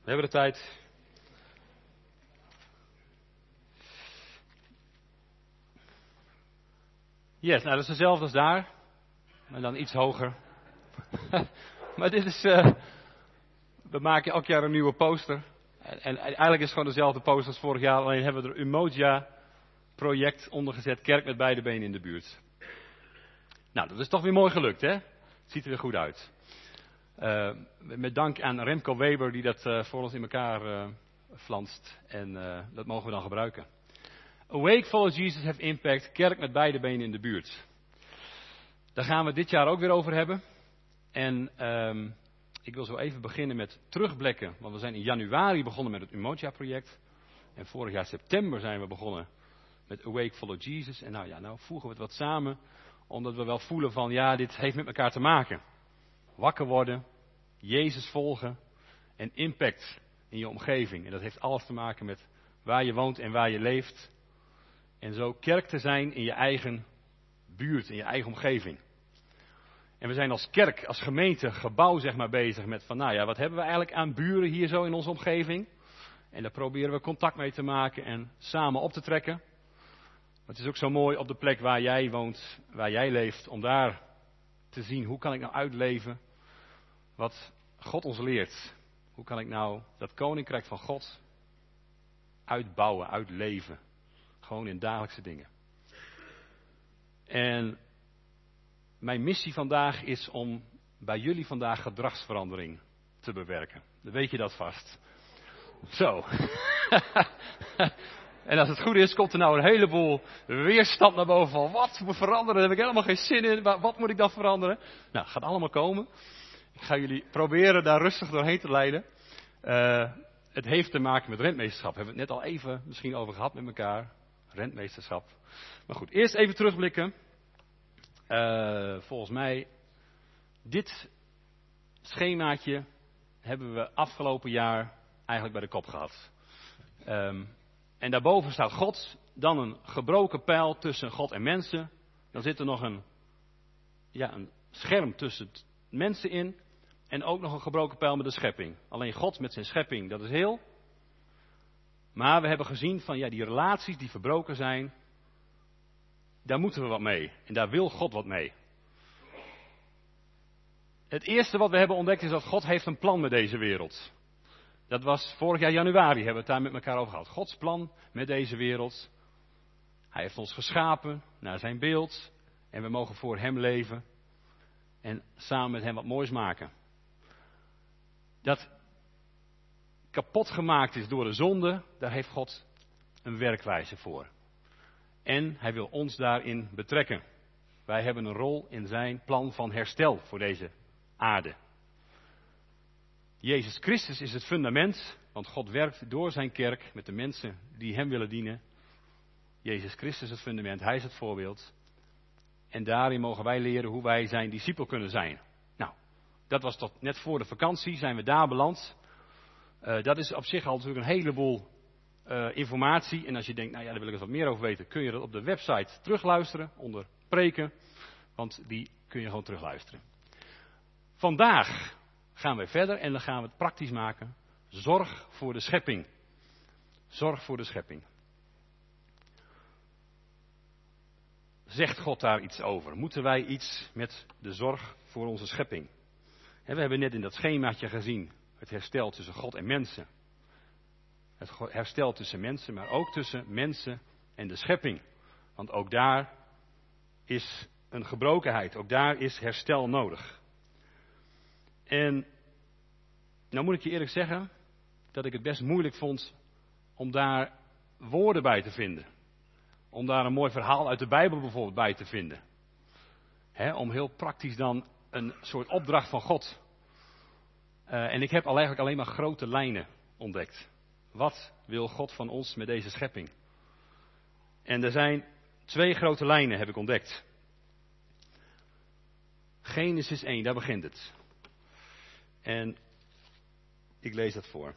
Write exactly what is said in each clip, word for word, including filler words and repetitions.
We hebben de tijd. Yes, nou dat is hetzelfde als daar. Maar dan iets hoger. Maar dit is... Uh, we maken elk jaar een nieuwe poster. En, en eigenlijk is het gewoon dezelfde poster als vorig jaar. Alleen hebben we er Umoja project ondergezet. Kerk met beide benen in de buurt. Nou, dat is toch weer mooi gelukt, hè? Het ziet er weer goed uit. Uh, met dank aan Remco Weber die dat uh, voor ons in elkaar uh, flanst. En uh, dat mogen we dan gebruiken. Awake, Follow Jesus, Have Impact. Kerk met beide benen in de buurt. Daar gaan we het dit jaar ook weer over hebben. En um, ik wil zo even beginnen met terugblikken. Want we zijn in januari begonnen met het Umoja project. En vorig jaar september zijn we begonnen met Awake, Follow Jesus. En nou ja, nou voegen we het wat samen. Omdat we wel voelen van ja, dit heeft met elkaar te maken. Wakker worden, Jezus volgen en impact in je omgeving. En dat heeft alles te maken met waar je woont en waar je leeft. En zo kerk te zijn in je eigen buurt, in je eigen omgeving. En we zijn als kerk, als gemeente, gebouw zeg maar bezig met van nou ja, wat hebben we eigenlijk aan buren hier zo in onze omgeving. En daar proberen we contact mee te maken en samen op te trekken. Maar het is ook zo mooi op de plek waar jij woont, waar jij leeft, om daar te zien hoe kan ik nou uitleven wat God ons leert. Hoe kan ik nou dat koninkrijk van God uitbouwen, uitleven. Gewoon in dagelijkse dingen. En mijn missie vandaag is om bij jullie vandaag gedragsverandering te bewerken. Dan weet je dat vast. Zo. En als het goed is, komt er nou een heleboel weerstand naar boven van wat moet veranderen, daar heb ik helemaal geen zin in, wat moet ik dan veranderen? Nou, gaat allemaal komen. Ik ga jullie proberen daar rustig doorheen te leiden. Uh, het heeft te maken met rentmeesterschap. Hebben we het net al even misschien over gehad met elkaar. Rentmeesterschap. Maar goed, eerst even terugblikken. Uh, volgens mij, dit schemaatje hebben we afgelopen jaar eigenlijk bij de kop gehad. Um, en daarboven staat God, dan een gebroken pijl tussen God en mensen. Dan zit er nog een, ja, een scherm tussen mensen in. En ook nog een gebroken pijl met de schepping. Alleen God met zijn schepping, dat is heel. Maar we hebben gezien van ja, die relaties die verbroken zijn, daar moeten we wat mee. En daar wil God wat mee. Het eerste wat we hebben ontdekt is dat God heeft een plan met deze wereld. Dat was vorig jaar januari, hebben we het daar met elkaar over gehad. Gods plan met deze wereld. Hij heeft ons geschapen naar zijn beeld. En we mogen voor hem leven. En samen met hem wat moois maken. Dat kapot gemaakt is door de zonde, daar heeft God een werkwijze voor. En hij wil ons daarin betrekken. Wij hebben een rol in zijn plan van herstel voor deze aarde. Jezus Christus is het fundament, want God werkt door zijn kerk met de mensen die hem willen dienen. Jezus Christus is het fundament, hij is het voorbeeld. En daarin mogen wij leren hoe wij zijn discipel kunnen zijn. Nou, dat was tot net voor de vakantie, zijn we daar beland. Uh, dat is op zich al natuurlijk een heleboel uh, informatie. En als je denkt, nou ja, daar wil ik eens wat meer over weten, kun je dat op de website terugluisteren, onder preken. Want die kun je gewoon terugluisteren. Vandaag gaan we verder en dan gaan we het praktisch maken. Zorg voor de schepping. Zorg voor de schepping. Zegt God daar iets over? Moeten wij iets met de zorg voor onze schepping? En we hebben net in dat schemaatje gezien het herstel tussen God en mensen. Het herstel tussen mensen, maar ook tussen mensen en de schepping. Want ook daar is een gebrokenheid. Ook daar is herstel nodig. En nou moet ik je eerlijk zeggen dat ik het best moeilijk vond om daar woorden bij te vinden. Om daar een mooi verhaal uit de Bijbel bijvoorbeeld bij te vinden. He, om heel praktisch dan een soort opdracht van God. Uh, en ik heb al eigenlijk alleen maar grote lijnen ontdekt. Wat wil God van ons met deze schepping? En er zijn twee grote lijnen heb ik ontdekt. Genesis één, daar begint het. En ik lees dat voor.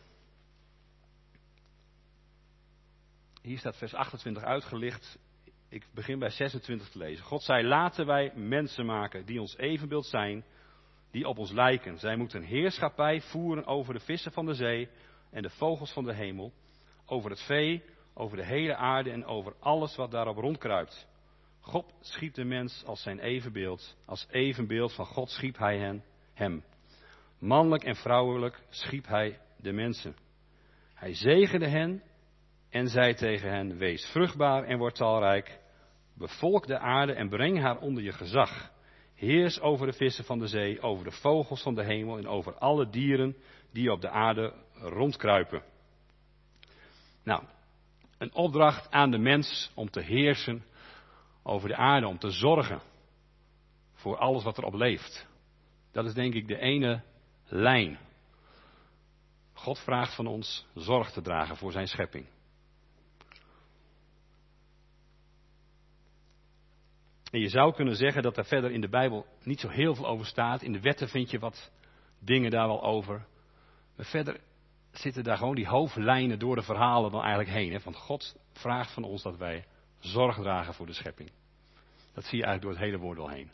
Hier staat vers achtentwintig uitgelicht. Ik begin bij zesentwintig te lezen. God zei, laten wij mensen maken die ons evenbeeld zijn, die op ons lijken. Zij moeten heerschappij voeren over de vissen van de zee, en de vogels van de hemel, over het vee, over de hele aarde en over alles wat daarop rondkruipt. God schiep de mens als zijn evenbeeld. Als evenbeeld van God schiep hij hen, hem. Mannelijk en vrouwelijk schiep hij de mensen. Hij zegende hen en zei tegen hen, wees vruchtbaar en word talrijk. Bevolk de aarde en breng haar onder je gezag. Heers over de vissen van de zee, over de vogels van de hemel en over alle dieren die op de aarde rondkruipen. Nou, een opdracht aan de mens om te heersen over de aarde, om te zorgen voor alles wat erop leeft. Dat is denk ik de ene lijn. God vraagt van ons zorg te dragen voor zijn schepping. En je zou kunnen zeggen dat er verder in de Bijbel niet zo heel veel over staat. In de wetten vind je wat dingen daar wel over. Maar verder zitten daar gewoon die hoofdlijnen door de verhalen dan eigenlijk heen. Hè? Want God vraagt van ons dat wij zorg dragen voor de schepping. Dat zie je eigenlijk door het hele woord wel heen.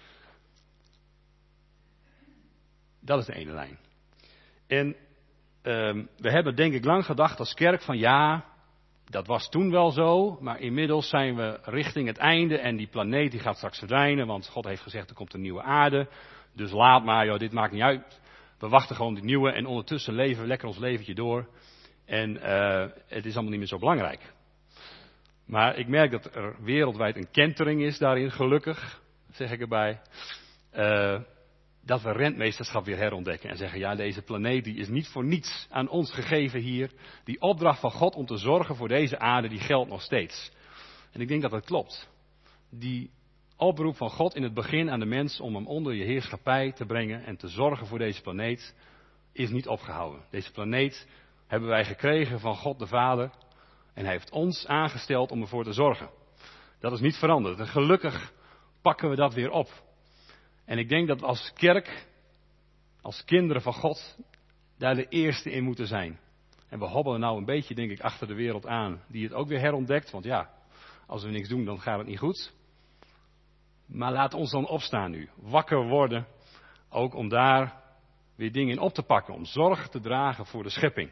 Dat is de ene lijn. En um, we hebben denk ik lang gedacht als kerk van ja, dat was toen wel zo, maar inmiddels zijn we richting het einde en die planeet die gaat straks verdwijnen, want God heeft gezegd er komt een nieuwe aarde. Dus laat maar, joh, dit maakt niet uit. We wachten gewoon die nieuwe en ondertussen leven we lekker ons leventje door. En uh, het is allemaal niet meer zo belangrijk. Maar ik merk dat er wereldwijd een kentering is daarin, gelukkig, zeg ik erbij. Uh, dat we rentmeesterschap weer herontdekken en zeggen, ja, deze planeet die is niet voor niets aan ons gegeven hier. Die opdracht van God om te zorgen voor deze aarde, die geldt nog steeds. En ik denk dat dat klopt. Die oproep van God in het begin aan de mens om hem onder je heerschappij te brengen en te zorgen voor deze planeet, is niet opgehouden. Deze planeet hebben wij gekregen van God de Vader en hij heeft ons aangesteld om ervoor te zorgen. Dat is niet veranderd. En gelukkig pakken we dat weer op. En ik denk dat we als kerk, als kinderen van God, daar de eerste in moeten zijn. En we hobbelen nou een beetje, denk ik, achter de wereld aan, die het ook weer herontdekt. Want ja, als we niks doen, dan gaat het niet goed. Maar laat ons dan opstaan nu. Wakker worden, ook om daar weer dingen in op te pakken. Om zorg te dragen voor de schepping.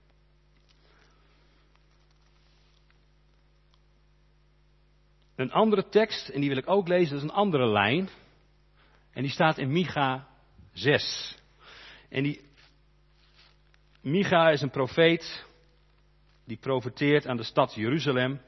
Een andere tekst, en die wil ik ook lezen, dat is een andere lijn. En die staat in Micha zes. En die Micha is een profeet die profeteert aan de stad Jeruzalem.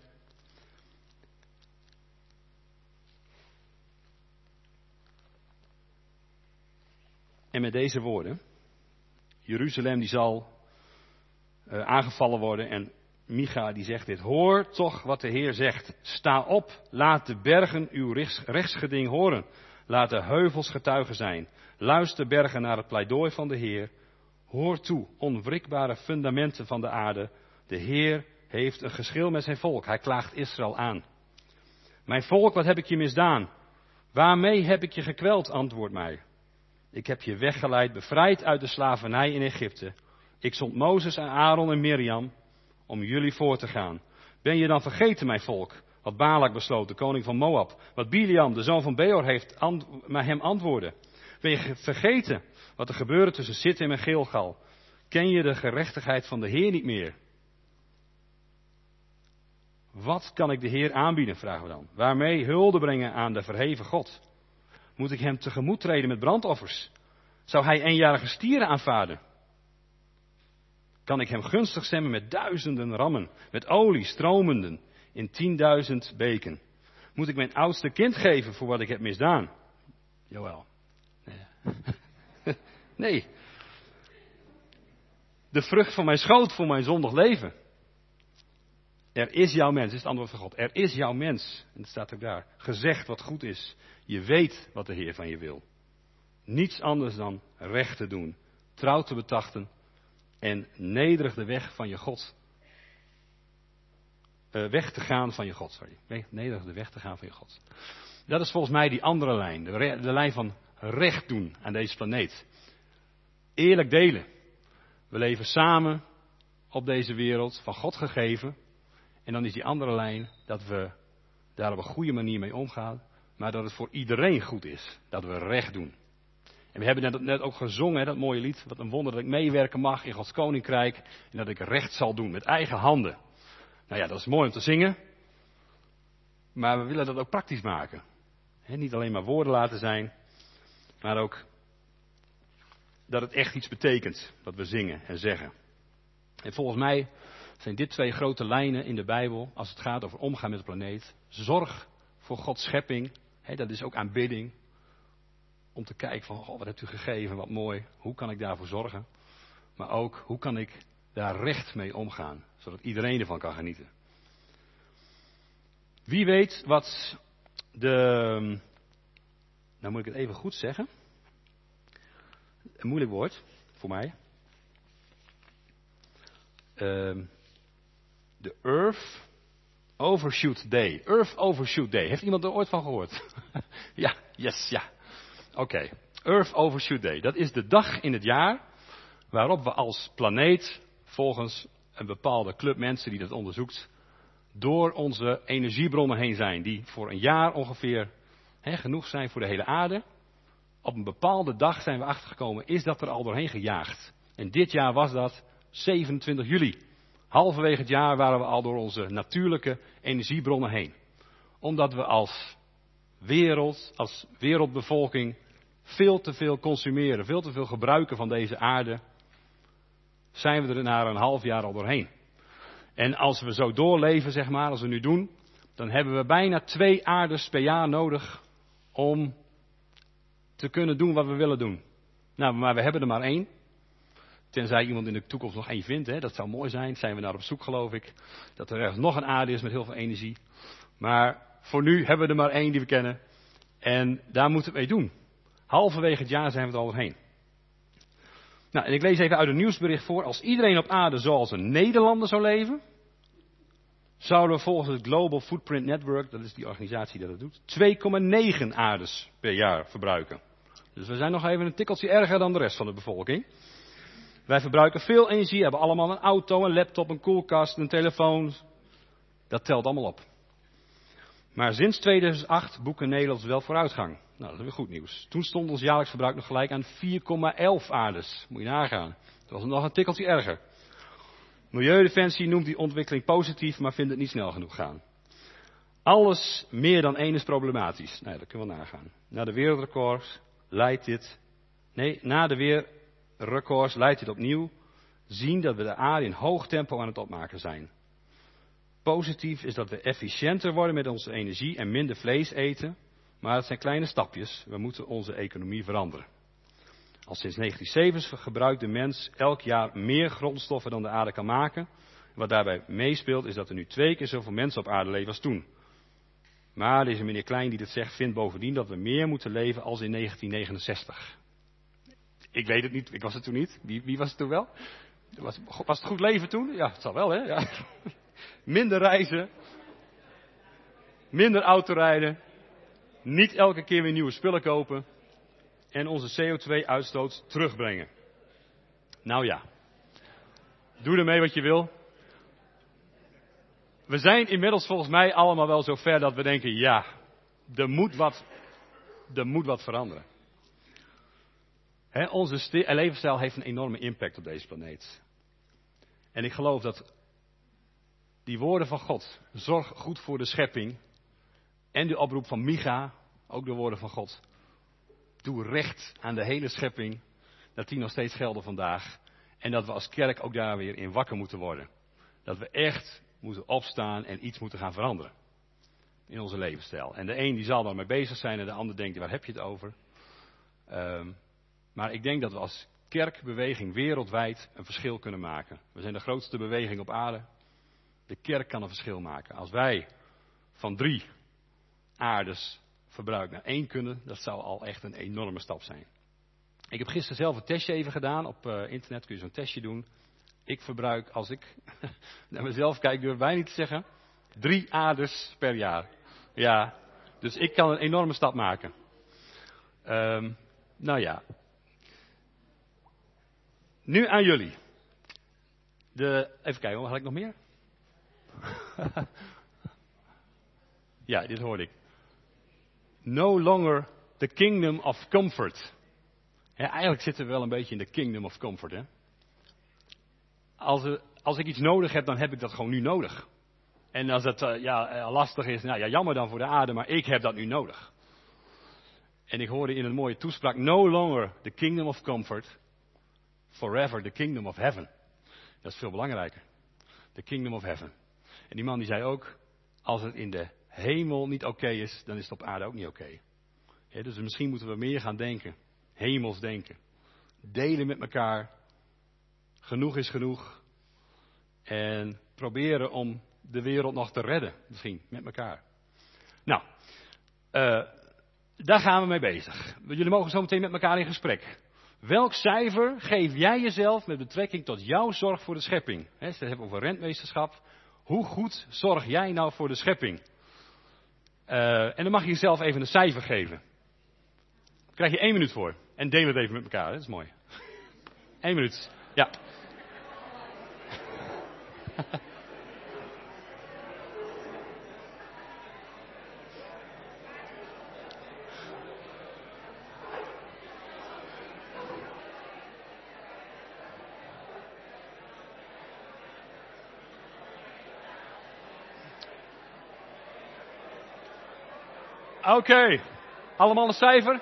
En met deze woorden: Jeruzalem die zal uh, aangevallen worden en Micha die zegt dit: hoor toch wat de Heer zegt. Sta op, laat de bergen uw rechts, rechtsgeding horen. Laat de heuvels getuigen zijn. Luister bergen naar het pleidooi van de Heer. Hoor toe, onwrikbare fundamenten van de aarde. De Heer heeft een geschil met zijn volk. Hij klaagt Israël aan. Mijn volk, wat heb ik je misdaan? Waarmee heb ik je gekweld? Antwoord mij. Ik heb je weggeleid, bevrijd uit de slavernij in Egypte. Ik zond Mozes en Aaron en Mirjam om jullie voor te gaan. Ben je dan vergeten, mijn volk, wat Balak besloot, de koning van Moab, wat Biliam, de zoon van Beor, heeft ant- maar hem antwoordde? Ben je vergeten wat er gebeurde tussen Sittim en Gilgal? Ken je de gerechtigheid van de Heer niet meer? Wat kan ik de Heer aanbieden, vragen we dan. Waarmee hulde brengen aan de verheven God? Moet ik hem tegemoet treden met brandoffers? Zou hij eenjarige stieren aanvaarden? Kan ik hem gunstig stemmen met duizenden rammen, met olie stromenden in tienduizend beken? Moet ik mijn oudste kind geven voor wat ik heb misdaan? Jawel. Nee. Nee. De vrucht van mijn schoot voor mijn zondig leven. Er is jouw mens, is het antwoord van God. Er is jouw mens, en het staat ook daar, gezegd wat goed is. Je weet wat de Heer van je wil. Niets anders dan recht te doen, trouw te betachten en nederig de weg van je God. Uh, weg te gaan van je God, sorry. Nederig de weg te gaan van je God. Dat is volgens mij die andere lijn, de, re- de lijn van recht doen aan deze planeet. Eerlijk delen. We leven samen op deze wereld, van God gegeven. En dan is die andere lijn dat we daar op een goede manier mee omgaan. Maar dat het voor iedereen goed is. Dat we recht doen. En we hebben net, net ook gezongen, hè, dat mooie lied. Wat een wonder dat ik meewerken mag in Gods koninkrijk. En dat ik recht zal doen met eigen handen. Nou ja, dat is mooi om te zingen. Maar we willen dat ook praktisch maken. He, niet alleen maar woorden laten zijn. Maar ook dat het echt iets betekent. Wat we zingen en zeggen. En volgens mij zijn dit twee grote lijnen in de Bijbel. Als het gaat over omgaan met de planeet. Zorg voor Gods schepping. He, dat is ook aanbidding. Om te kijken van, oh, wat hebt u gegeven, wat mooi. Hoe kan ik daarvoor zorgen? Maar ook, hoe kan ik daar recht mee omgaan? Zodat iedereen ervan kan genieten. Wie weet wat de... Nou moet ik het even goed zeggen. Een moeilijk woord, voor mij. Uh, de Earth Overshoot Day. Earth Overshoot Day. Heeft iemand er ooit van gehoord? Ja, yes, ja. Oké. Okay. Earth Overshoot Day. Dat is de dag in het jaar waarop we als planeet, volgens een bepaalde club mensen die dat onderzoekt, door onze energiebronnen heen zijn. Die voor een jaar ongeveer he, genoeg zijn voor de hele aarde. Op een bepaalde dag zijn we achtergekomen, is dat er al doorheen gejaagd. En dit jaar was dat zevenentwintig juli. Halverwege het jaar waren we al door onze natuurlijke energiebronnen heen. Omdat we als wereld, als wereldbevolking veel te veel consumeren, veel te veel gebruiken van deze aarde, zijn we er na een half jaar al doorheen. En als we zo doorleven, zeg maar, als we nu doen, dan hebben we bijna twee aardes per jaar nodig om te kunnen doen wat we willen doen. Nou, maar we hebben er maar één. Tenzij iemand in de toekomst nog één vindt, hè. Dat zou mooi zijn. Zijn we naar op zoek, geloof ik. Dat er ergens nog een aarde is met heel veel energie. Maar voor nu hebben we er maar één die we kennen. En daar moeten we mee doen. Halverwege het jaar zijn we er al doorheen. Nou, en ik lees even uit een nieuwsbericht voor. Als iedereen op aarde zoals een Nederlander zou leven, zouden we volgens het Global Footprint Network, dat is die organisatie die dat doet, twee komma negen aardes per jaar verbruiken. Dus we zijn nog even een tikkeltje erger dan de rest van de bevolking. Wij verbruiken veel energie, hebben allemaal een auto, een laptop, een koelkast, een telefoon. Dat telt allemaal op. Maar sinds tweeduizend acht boeken Nederland wel vooruitgang. Nou, dat is weer goed nieuws. Toen stond ons jaarlijks verbruik nog gelijk aan vier komma elf aardes. Moet je nagaan. Dat was nog een tikkeltje erger. Milieudefensie noemt die ontwikkeling positief, maar vindt het niet snel genoeg gaan. Alles meer dan één is problematisch. Nou, dat kunnen we nagaan. Na de wereldrecords leidt dit... Nee, na de wereldrecords leidt dit opnieuw zien dat we de aarde in hoog tempo aan het opmaken zijn. Positief is dat we efficiënter worden met onze energie en minder vlees eten. Maar het zijn kleine stapjes. We moeten onze economie veranderen. Al sinds negentien zeventig gebruikt de mens elk jaar meer grondstoffen dan de aarde kan maken. Wat daarbij meespeelt is dat er nu twee keer zoveel mensen op aarde leven als toen. Maar deze meneer Klein die dit zegt vindt bovendien dat we meer moeten leven als in negentien negenenzestig. Ik weet het niet, ik was het toen niet. Wie, wie was het toen wel? Was, was het goed leven toen? Ja, het zal wel, hè? Ja. Minder reizen. Minder autorijden. Niet elke keer weer nieuwe spullen kopen. En onze C O twee uitstoot terugbrengen. Nou ja. Doe ermee wat je wil. We zijn inmiddels volgens mij allemaal wel zo ver dat we denken, ja, er moet wat, er moet wat veranderen. He, onze sti- levensstijl heeft een enorme impact op deze planeet. En ik geloof dat die woorden van God, zorg goed voor de schepping, en de oproep van Micha, ook de woorden van God, doe recht aan de hele schepping, dat die nog steeds gelden vandaag. En dat we als kerk ook daar weer in wakker moeten worden. Dat we echt moeten opstaan en iets moeten gaan veranderen. In onze levensstijl. En de een die zal daarmee bezig zijn en de ander denkt, waar heb je het over? Um, maar ik denk dat we als kerkbeweging wereldwijd een verschil kunnen maken. We zijn de grootste beweging op aarde. De kerk kan een verschil maken. Als wij van drie aardes verbruik naar één kunnen, dat zou al echt een enorme stap zijn. Ik heb gisteren zelf een testje even gedaan. Op uh, internet kun je zo'n testje doen. Ik verbruik, als ik naar mezelf kijk, durf wij niet te zeggen, drie aardes per jaar. Ja, dus ik kan een enorme stap maken. Um, nou ja. Nu aan jullie. De, even kijken, had ik nog meer? Ja, dit hoorde ik. No longer the kingdom of comfort. He, eigenlijk zitten we wel een beetje in de kingdom of comfort. Hè? Als, er, als ik iets nodig heb, dan heb ik dat gewoon nu nodig. En als dat uh, ja, lastig is, nou ja, jammer dan voor de aarde, maar ik heb dat nu nodig. En ik hoorde in een mooie toespraak, no longer the kingdom of comfort, forever the kingdom of heaven. Dat is veel belangrijker. The kingdom of heaven. En die man die zei ook, als het in de hemel niet oké okay is, dan is het op aarde ook niet oké. Okay. Ja, dus misschien moeten we meer gaan denken. Hemels denken. Delen met elkaar. Genoeg is genoeg. En proberen om de wereld nog te redden. Misschien met elkaar. Nou, uh, daar gaan we mee bezig. Jullie mogen zo meteen met elkaar in gesprek. Welk cijfer geef jij jezelf met betrekking tot jouw zorg voor de schepping? He, ze hebben over rentmeesterschap. Hoe goed zorg jij nou voor de schepping? Uh, en dan mag je jezelf even een cijfer geven. Daar krijg je één minuut voor. En deel het even met elkaar, dat is mooi. Eén minuut, ja. Oké, okay. Allemaal een cijfer?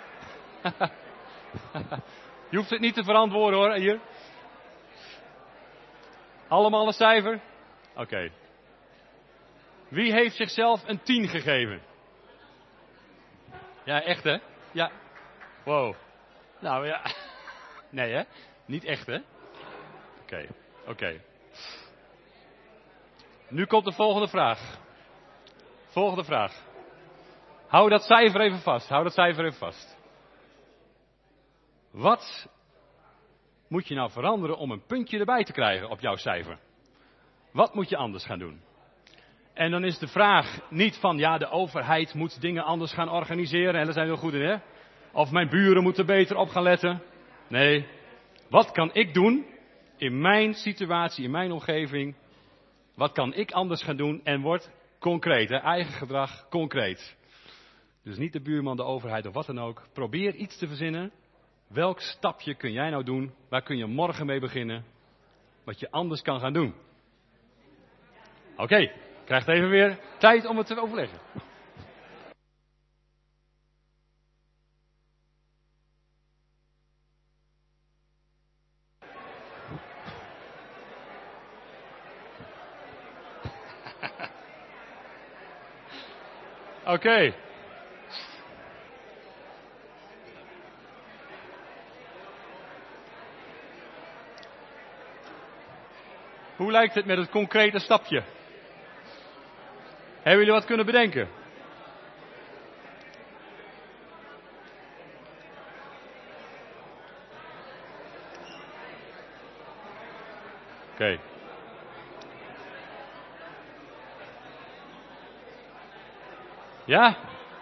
Je hoeft het niet te verantwoorden hoor, hier. Allemaal een cijfer? Oké. Okay. Wie heeft zichzelf een tien gegeven? Ja, echt hè? Ja. Wow. Nou ja. Nee hè? Niet echt hè? Oké, okay. oké. Okay. Nu komt de volgende vraag. Volgende vraag. Hou dat cijfer even vast. Hou dat cijfer even vast. Wat moet je nou veranderen om een puntje erbij te krijgen op jouw cijfer? Wat moet je anders gaan doen? En dan is de vraag niet van, ja, de overheid moet dingen anders gaan organiseren. En daar zijn we heel goed in, hè? Of mijn buren moeten beter op gaan letten. Nee, wat kan ik doen in mijn situatie, in mijn omgeving? Wat kan ik anders gaan doen? En wordt concreet, hè? Eigen gedrag concreet. Dus niet de buurman, de overheid of wat dan ook. Probeer iets te verzinnen. Welk stapje kun jij nou doen? Waar kun je morgen mee beginnen? Wat je anders kan gaan doen. Oké, okay, krijgt even weer tijd om het te overleggen. Oké. Okay. Hoe lijkt het met het concrete stapje? Hebben jullie wat kunnen bedenken? Oké. Okay. Ja?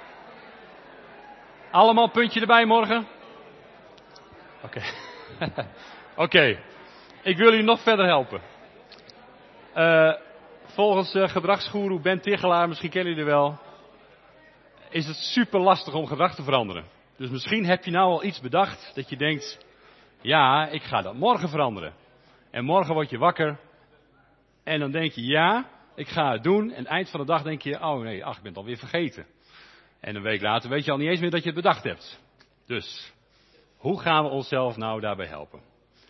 Allemaal puntje erbij morgen? Oké. Okay. Oké. Okay. Ik wil jullie nog verder helpen. Uh, volgens uh, gedragsgoeroe Ben Tichelaar, misschien kennen jullie er wel, is het super lastig om gedrag te veranderen. Dus misschien heb je nou al iets bedacht dat je denkt, ja, ik ga dat morgen veranderen. En morgen word je wakker en dan denk je, ja, ik ga het doen. En eind van de dag denk je, oh nee, ach, ik ben het alweer vergeten. En een week later weet je al niet eens meer dat je het bedacht hebt. Dus, hoe gaan we onszelf nou daarbij helpen?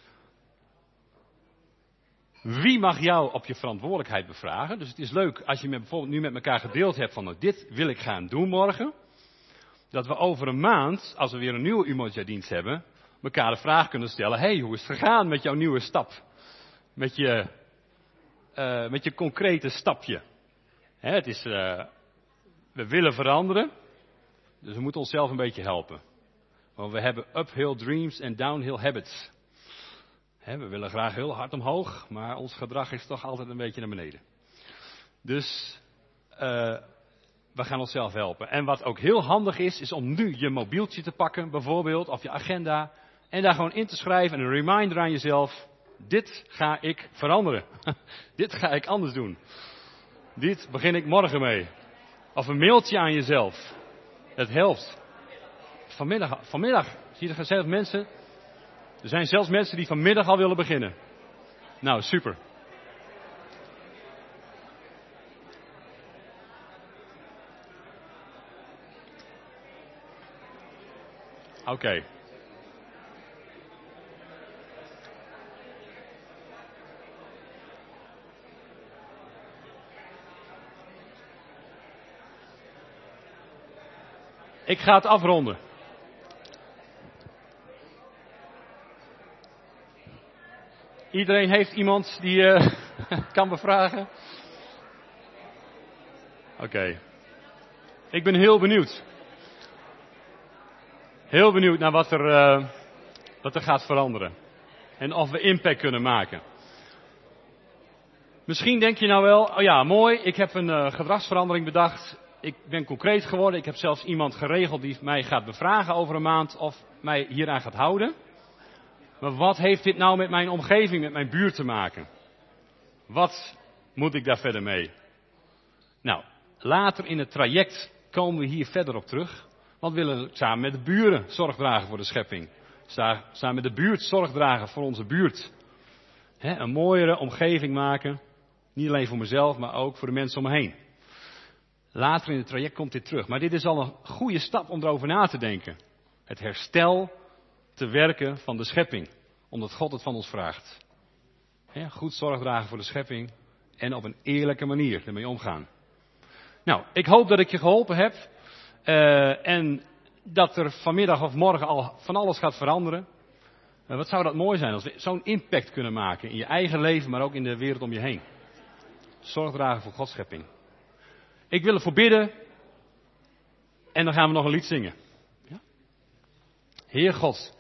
Wie mag jou op je verantwoordelijkheid bevragen? Dus het is leuk als je met, bijvoorbeeld nu met elkaar gedeeld hebt van, nou, dit wil ik gaan doen morgen. Dat we over een maand, als we weer een nieuwe Umoja-dienst hebben, elkaar de vraag kunnen stellen, hé, hey, hoe is het gegaan met jouw nieuwe stap? Met je, uh, met je concrete stapje. Hè, het is, uh, we willen veranderen, dus we moeten onszelf een beetje helpen. Want we hebben uphill dreams en downhill habits. He, we willen graag heel hard omhoog, maar ons gedrag is toch altijd een beetje naar beneden. Dus uh, we gaan onszelf helpen. En wat ook heel handig is, is om nu je mobieltje te pakken, bijvoorbeeld, of je agenda, en daar gewoon in te schrijven en een reminder aan jezelf. Dit ga ik veranderen. Dit ga ik anders doen. Dit begin ik morgen mee. Of een mailtje aan jezelf. Het helpt. Vanmiddag, vanmiddag Zie je er zelfs mensen? Er zijn zelfs mensen die vanmiddag al willen beginnen. Nou, super. Oké. Okay. Ik ga het afronden. Iedereen heeft iemand die uh, kan bevragen? Oké. Okay. Ik ben heel benieuwd. Heel benieuwd naar wat er, uh, wat er gaat veranderen. En of we impact kunnen maken. Misschien denk je nou wel, oh ja, mooi, ik heb een uh, gedragsverandering bedacht. Ik ben concreet geworden. Ik heb zelfs iemand geregeld die mij gaat bevragen over een maand of mij hieraan gaat houden. Maar wat heeft dit nou met mijn omgeving, met mijn buurt te maken? Wat moet ik daar verder mee? Nou, later in het traject komen we hier verder op terug. Want we willen samen met de buren zorg dragen voor de schepping. Samen met de buurt zorg dragen voor onze buurt. He, een mooiere omgeving maken. Niet alleen voor mezelf, maar ook voor de mensen om me heen. Later in het traject komt dit terug. Maar dit is al een goede stap om erover na te denken. Het herstel te werken van de schepping. Omdat God het van ons vraagt. He, goed zorg dragen voor de schepping. En op een eerlijke manier ermee omgaan. Nou, ik hoop dat ik je geholpen heb. Uh, en dat er vanmiddag of morgen al van alles gaat veranderen. Uh, wat zou dat mooi zijn als we zo'n impact kunnen maken in je eigen leven, maar ook in de wereld om je heen. Zorg dragen voor Gods schepping. Ik wil ervoor bidden. En dan gaan we nog een lied zingen. Ja? Heer God.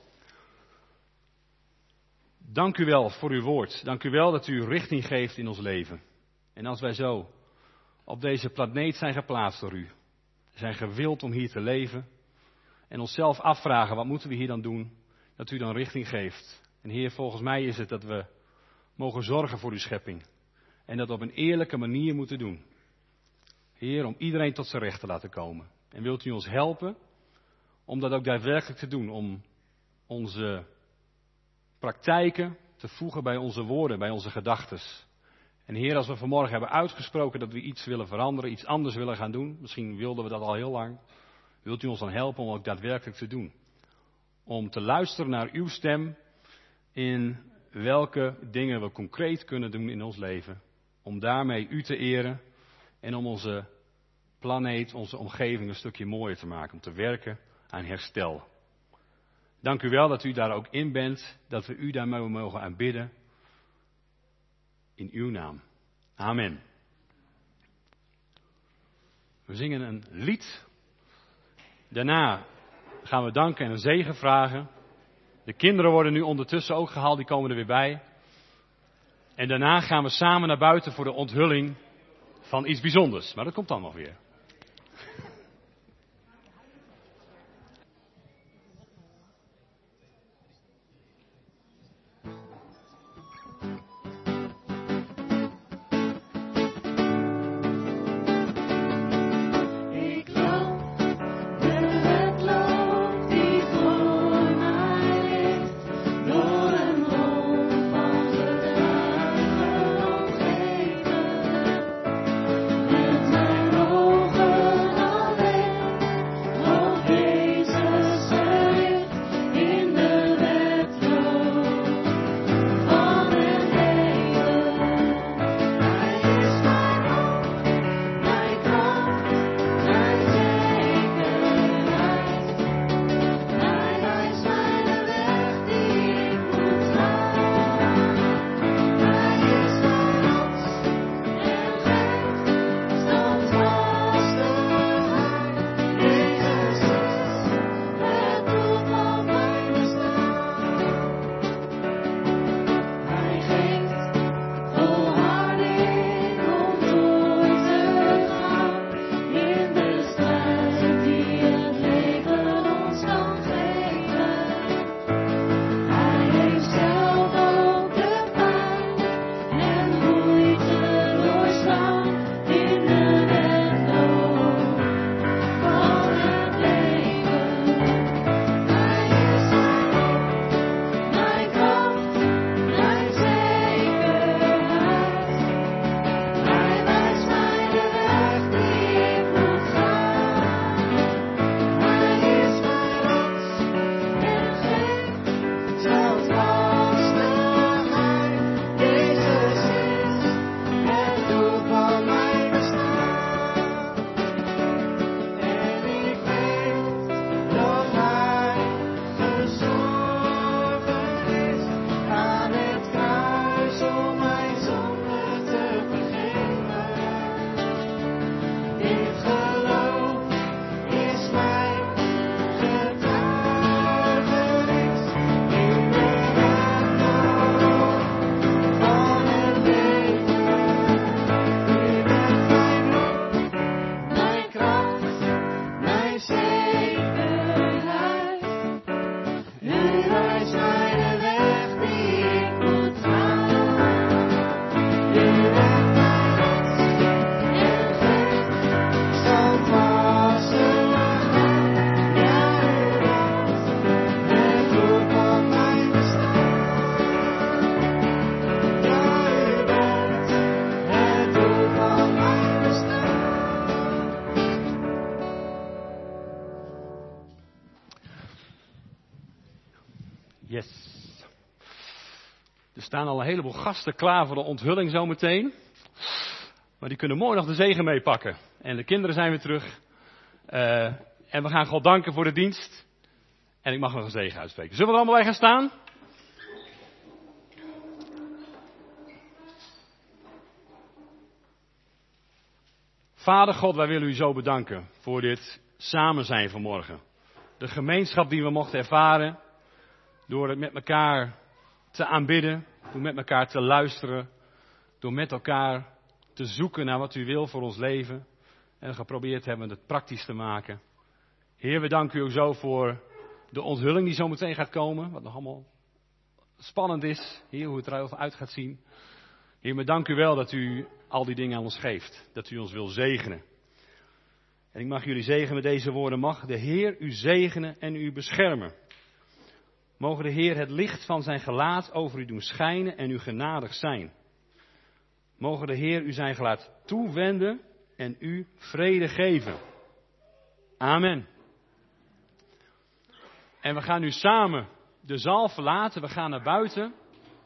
Dank u wel voor uw woord. Dank u wel dat u richting geeft in ons leven. En als wij zo op deze planeet zijn geplaatst door u. Zijn gewild om hier te leven. En onszelf afvragen, wat moeten we hier dan doen? Dat u dan richting geeft. En Heer, volgens mij is het dat we mogen zorgen voor uw schepping. En dat op een eerlijke manier moeten doen. Heer, om iedereen tot zijn recht te laten komen. En wilt u ons helpen om dat ook daadwerkelijk te doen. Om onze praktijken te voegen bij onze woorden, bij onze gedachtes. En Heer, als we vanmorgen hebben uitgesproken dat we iets willen veranderen, iets anders willen gaan doen. Misschien wilden we dat al heel lang. Wilt u ons dan helpen om ook daadwerkelijk te doen. Om te luisteren naar uw stem in welke dingen we concreet kunnen doen in ons leven. Om daarmee u te eren en om onze planeet, onze omgeving een stukje mooier te maken. Om te werken aan herstel. Dank u wel dat u daar ook in bent, dat we u daarmee mogen aanbidden. In uw naam. Amen. We zingen een lied. Daarna gaan we danken en een zegen vragen. De kinderen worden nu ondertussen ook gehaald, die komen er weer bij. En daarna gaan we samen naar buiten voor de onthulling van iets bijzonders. Maar dat komt dan nog weer. Oh Er staan al een heleboel gasten klaar voor de onthulling zometeen. Maar die kunnen mooi nog de zegen meepakken. En de kinderen zijn weer terug. Uh, en we gaan God danken voor de dienst. En ik mag nog een zegen uitspreken. Zullen we er allemaal bij gaan staan? Vader God, wij willen u zo bedanken voor dit samen zijn vanmorgen. De gemeenschap die we mochten ervaren. Door het met elkaar te aanbidden. Door met elkaar te luisteren. Door met elkaar te zoeken naar wat u wil voor ons leven. En geprobeerd hebben het praktisch te maken. Heer, we danken u ook zo voor de onthulling die zo meteen gaat komen. Wat nog allemaal spannend is. Heer, hoe het eruit gaat zien. Heer, we danken u wel dat u al die dingen aan ons geeft. Dat u ons wil zegenen. En ik mag jullie zegenen met deze woorden. Mag de Heer u zegenen en u beschermen. Mogen de Heer het licht van zijn gelaat over u doen schijnen en u genadig zijn. Mogen de Heer u zijn gelaat toewenden en u vrede geven. Amen. En we gaan nu samen de zaal verlaten. We gaan naar buiten.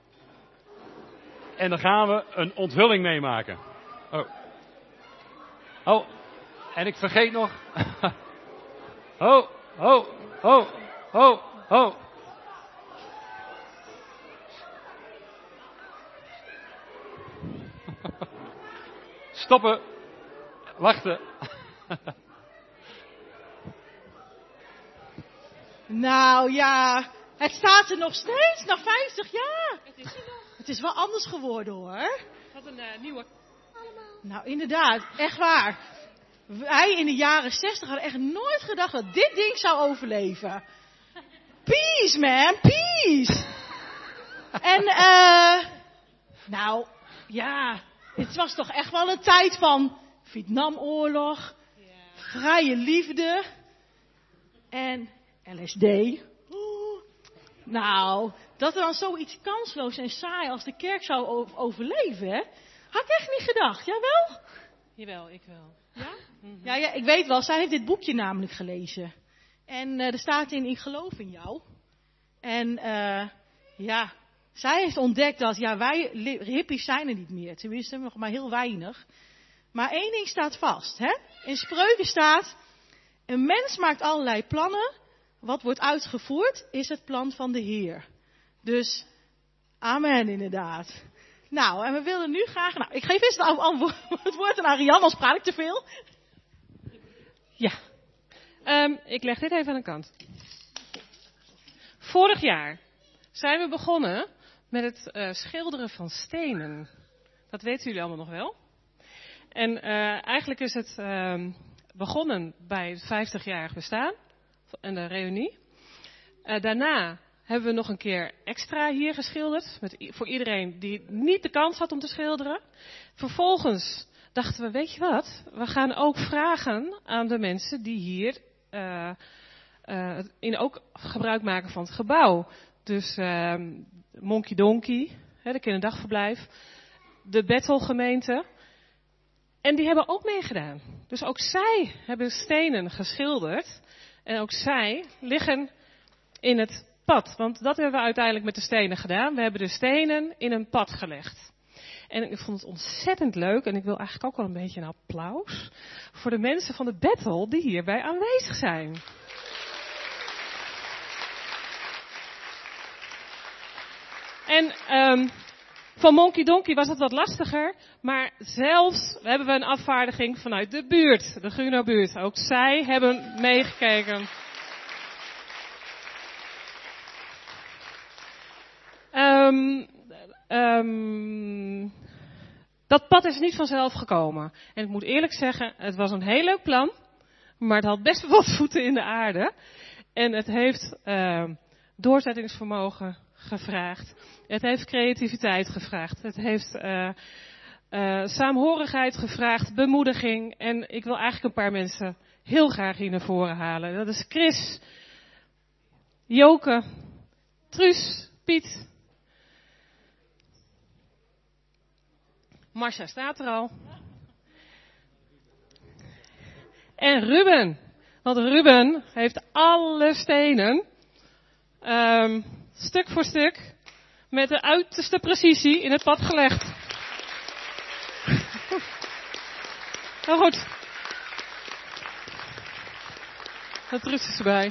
En dan gaan we een onthulling meemaken. Oh. Oh. En ik vergeet nog. Oh, oh, oh, oh, oh. Stoppen. Wachten. Nou ja, het staat er nog steeds, na vijftig jaar. Het is er nog. Het is wel anders geworden hoor. Wat een uh, nieuwe... Allemaal. Nou inderdaad, echt waar. Wij in de jaren zestig hadden echt nooit gedacht dat dit ding zou overleven. Peace man, peace. En eh, uh, nou ja, het was toch echt wel een tijd van Vietnamoorlog, yeah. Vrije liefde en L S D. Oeh. Nou, dat er dan zoiets kansloos en saai als de kerk zou overleven, hè? Had ik echt niet gedacht. Jij wel? Jawel, ik wel. Ja? Mm-hmm. Ja, ja, ik weet wel. Zij heeft dit boekje namelijk gelezen. En uh, er staat in, ik geloof in jou. En uh, ja, zij heeft ontdekt dat, ja, wij hippies zijn er niet meer. Tenminste, nog maar heel weinig. Maar één ding staat vast, hè? In Spreuken staat, een mens maakt allerlei plannen. Wat wordt uitgevoerd, is het plan van de Heer. Dus, amen inderdaad. Nou, en we willen nu graag... Nou, ik geef eerst het woord aan Ariane, anders praat ik te veel. Ja, um, ik leg dit even aan de kant. Vorig jaar zijn we begonnen met het uh, schilderen van stenen. Dat weten jullie allemaal nog wel. En uh, eigenlijk is het uh, begonnen bij het vijftigjarig bestaan en de reunie. Uh, daarna hebben we nog een keer extra hier geschilderd. Met, voor iedereen die niet de kans had om te schilderen. Vervolgens dachten we, weet je wat? We gaan ook vragen aan de mensen die hier uh, uh, in ook gebruik maken van het gebouw. Dus uh, Monkey Donkey, hè, de kinderdagverblijf. De Bethelgemeente. En die hebben ook meegedaan. Dus ook zij hebben stenen geschilderd. En ook zij liggen in het pad. Want dat hebben we uiteindelijk met de stenen gedaan. We hebben de stenen in een pad gelegd. En ik vond het ontzettend leuk. En ik wil eigenlijk ook wel een beetje een applaus voor de mensen van de Bethel die hierbij aanwezig zijn. En um, van Monkey Donkey was het wat lastiger. Maar zelfs hebben we een afvaardiging vanuit de buurt. De Gruno-buurt. Ook zij hebben meegekeken. Um, um, dat pad is niet vanzelf gekomen. En ik moet eerlijk zeggen, het was een heel leuk plan. Maar het had best wat voeten in de aarde. En het heeft uh, doorzettingsvermogen gevraagd. Het heeft creativiteit gevraagd. Het heeft uh, uh, saamhorigheid gevraagd, bemoediging. En ik wil eigenlijk een paar mensen heel graag hier naar voren halen. Dat is Chris, Joke, Truus, Piet. Marcia staat er al. En Ruben. Want Ruben heeft alle stenen, um, stuk voor stuk, met de uiterste precisie in het pad gelegd. Nou goed. Dat rust is erbij.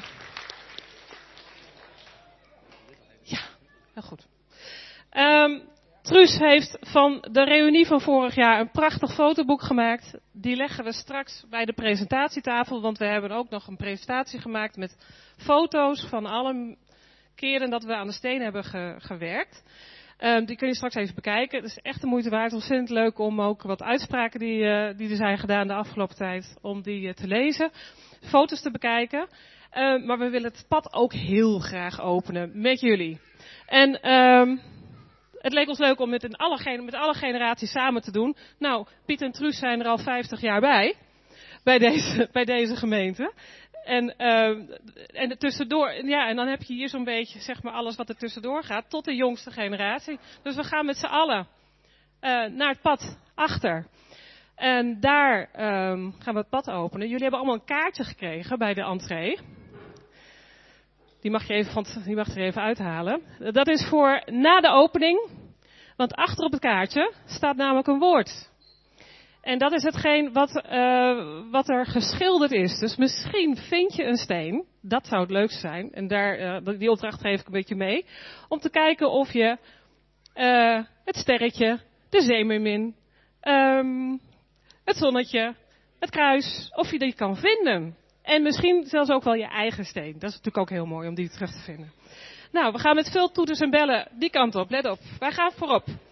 Ja, heel goed. Um, Truus heeft van de reunie van vorig jaar een prachtig fotoboek gemaakt. Die leggen we straks bij de presentatietafel, want we hebben ook nog een presentatie gemaakt met foto's van alle keren dat we aan de steen hebben ge- gewerkt. Um, die kun je straks even bekijken. Het is echt de moeite waard. Ontzettend leuk om ook wat uitspraken die, uh, die er zijn gedaan de afgelopen tijd, om die uh, te lezen. Foto's te bekijken. Uh, maar we willen het pad ook heel graag openen met jullie. En um, het leek ons leuk om met, in alle, met alle generaties samen te doen. Nou, Piet en Truus zijn er al vijftig jaar bij. Bij deze, bij deze gemeente. En, uh, en tussendoor, ja, en dan heb je hier zo'n beetje, zeg maar, alles wat er tussendoor gaat, tot de jongste generatie. Dus we gaan met z'n allen uh, naar het pad achter. En daar um, gaan we het pad openen. Jullie hebben allemaal een kaartje gekregen bij de entree. Die mag je even, van, die mag je er even uithalen. Dat is voor na de opening. Want achter op het kaartje staat namelijk een woord. En dat is hetgeen wat, uh, wat er geschilderd is. Dus misschien vind je een steen. Dat zou het leukste zijn. En daar, uh, die opdracht geef ik een beetje mee. Om te kijken of je uh, het sterretje, de zeemermin, um, het zonnetje, het kruis, of je die kan vinden. En misschien zelfs ook wel je eigen steen. Dat is natuurlijk ook heel mooi om die terug te vinden. Nou, we gaan met veel toeters en bellen die kant op. Let op, wij gaan voorop.